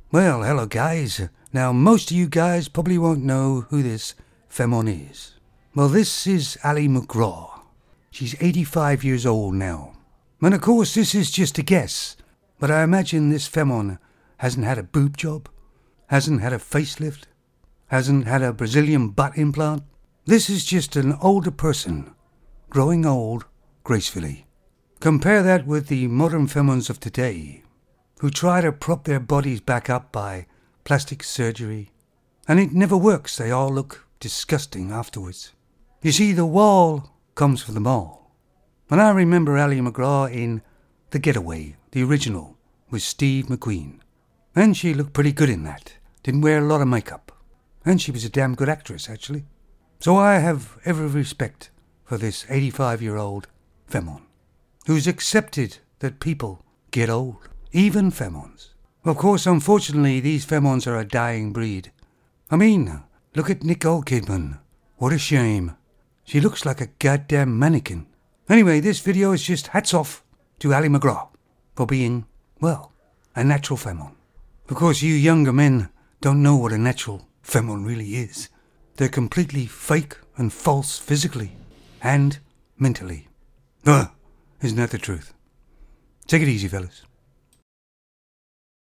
Well, hello guys. Now, most of you guys probably won't know who this Femon is. Well, this is Ali MacGraw. She's 85 years old now. And of course, this is just a guess, but I imagine this Femon hasn't had a boob job, hasn't had a facelift, hasn't had a Brazilian butt implant. This is just an older person growing old gracefully. Compare that with the modern Femons of today, who try to prop their bodies back up by plastic surgery, and it never works. They all look disgusting afterwards. You see, the wall comes for them all. And I remember Ali MacGraw in The Getaway, the original, with Steve McQueen. And she looked pretty good in that. Didn't wear a lot of makeup. And she was a damn good actress, actually. So I have every respect for this 85-year-old Femon, who's accepted that people get old, even Femons. Of course, unfortunately, these Femons are a dying breed. I mean, look at Nicole Kidman. What a shame. She looks like a goddamn mannequin. Anyway, this video is just hats off to Ali MacGraw for being, well, a natural Femon. Of course, you younger men don't know what a natural Femon really is. They're completely fake and false physically and mentally. Isn't that the truth? Take it easy, fellas.